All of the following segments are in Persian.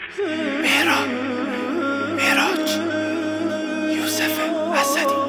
مهراج یوسف اسدی.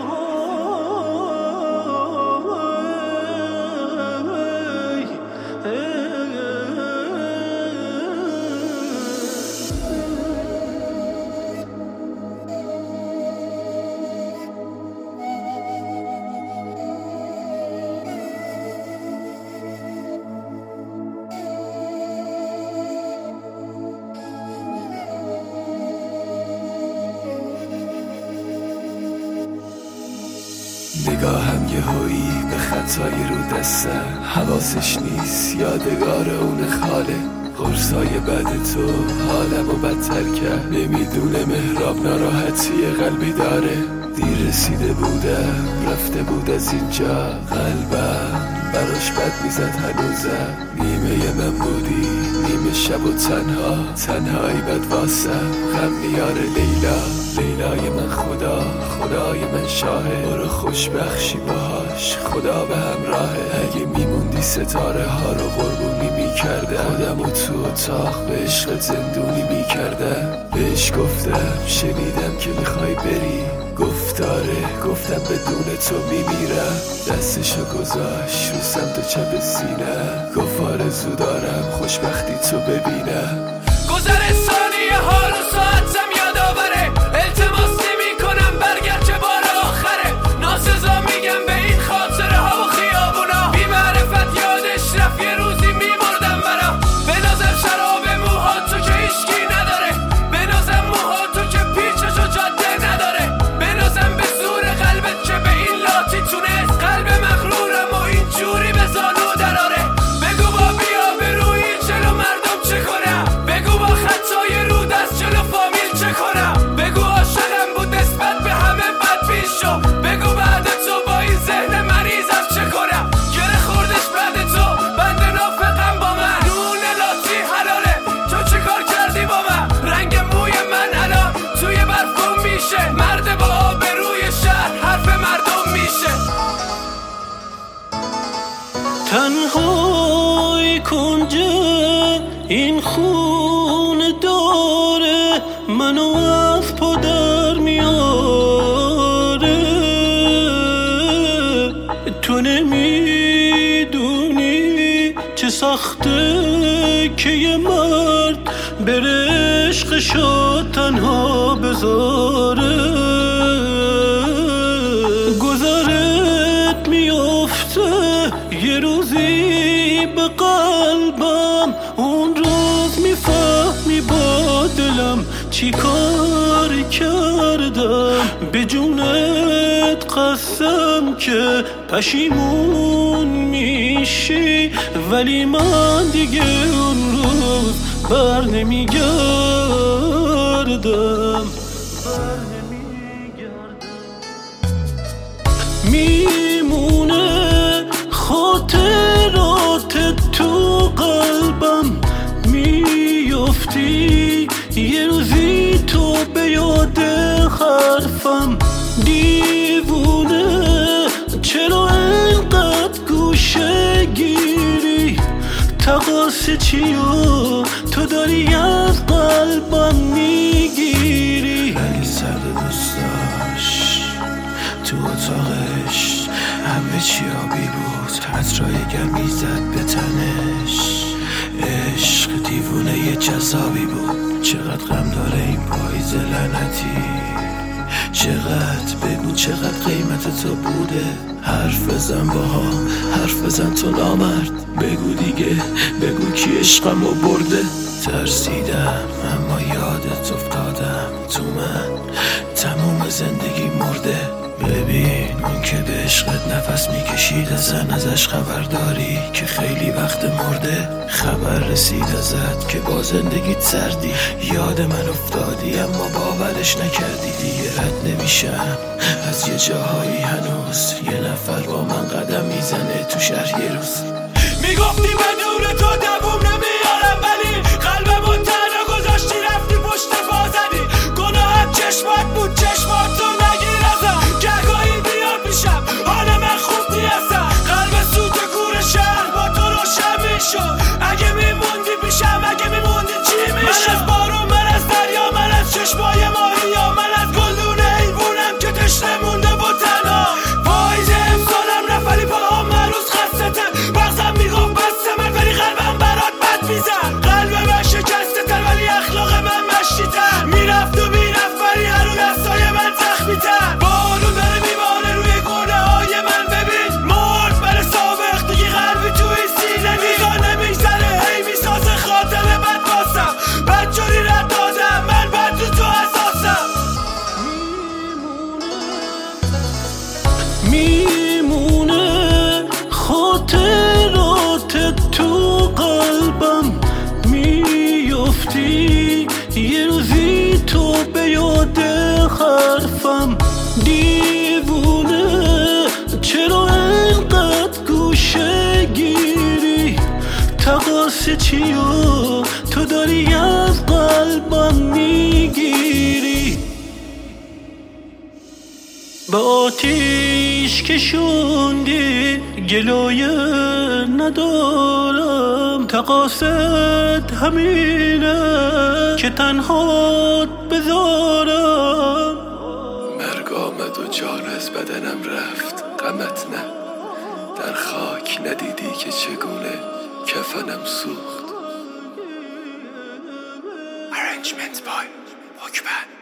نگاهم یهویی به خطای رو دستم، حواسش نیست یادگار اون خاله. قرصای بعد تو حالمو بدتر کرد، نمیدونه مهراب ناراحتی قلبی داره. دیر رسیده بودم رفته بود از اینجا، قلبم براش بد میزد هنوزم. نیمه من بودی نیمه شب و تنهایی بد واسم. غم میاره لیلای من خدای من شاهه. برو خوشبخشی باهاش خدا به همراهه. اگه میموندی ستاره ها رو قربونی میکردم، خودم و تو اتاق به عشق زندونی میکردم. بهش گفتم شنیدم که میخوای بری، گفتم بدون تو میمیرم. دستشو گذاشت رو سمت چپ سینم، گفت آرزو دارم خوشبختی تو ببینم. گذر ثانیه ها رو ساعتم یادآوره، التماس نمی کنم برگرد چه بار آخره. ناسزا میگم به این خاطره ها و خیابونا، بی معرفت یادش رفت یه روزی میمردم برا. بنازم شراب موها تو که هیچکی نداره، بنازم موها تو که پیچش و جاده نداره، بنازم به زور قلبت که به این لاتی تونست قلب مغرورم و این جوری به زانو دراره. بگو با بیا به روی جلو مردم چه کنم، بگو با خطای رو دست جلو فامیل چه کنم، بگو عاشقم بود نسبت به همه بد پیش شو، بگو بعد تو با این ذهن مریضم چه کنم. گره خوردش بعد تو بند نافقم با من، نون لاتی حلاله تو چه کار کردی با من. رنگ موی من الان توی برف گم میشه، مرد با آبروی شهر حرف مردم میشه. تنهای کنج این خونه داره منو از پدر میاره. تو نمیدونی چه سخته که یه مرد بره عشقشو تنها بذاره. گذرت میفته یه روزی به قلبم، اون روز میفهمی با دلم چی کار کردم. به جونت قسم که پشیمون میشی، ولی من دیگه اون روز بر نمیگردم. میمونه خاطرات تو قلبم، میفتی یه روزی تو به یاد حرفم. دیوونه چرا اینقدر گوشه گیری، تقاس چیو تو داری از قلبم میگیری. ولی سرد دوست داشت تو اتاقش همه چی آبی بود، عطرای گمی زد به تنش. عشق دیوونه یه جذابی بود، چقدر غم داره این پاییز لعنتی. چقدر بگو چقدر قیمت تو بوده، حرف بزن باها، حرف بزن تو نامرد. بگو دیگه بگو کی عشقمو برده. ترسیدم اما یادت افتادم، تو من تموم زندگی مرده. ببین اون که به عشقت نفس میکشید ازن، ازش خبر داری که خیلی وقت مرده. خبر رسید ازت که با زندگیت سردی، یاد من افتادی اما باورش نکردی. دیگه رد نمیشم از یه جاهایی هنوز، یه نفر با من قدم میزنه تو شهر یه روز. میگفتی بدون تو دووم نمیارم، ولی قلبمو تنها گذاشتی رفتی پشت پا زدی. گناهم چشمات بود چشماتو نگیر ازم، گهگاهی بیا پیشم حال من خوب نیستم. قلب سوت کور شهر با تو روشن میشد، اگه میموندی پیشم اگه میموندی چی میشد. من از بارون من از واسه چی و تو داری از قلبم میگیری؟ به آتیش کشوندی گلایه ندارم، تقاصد همینه که تنهات بذارم. مرگ آمد و جان از بدنم رفت، غمت نه، در خاک ندیدی که چگونه کفنم سوخت. Arrangement by حکمت.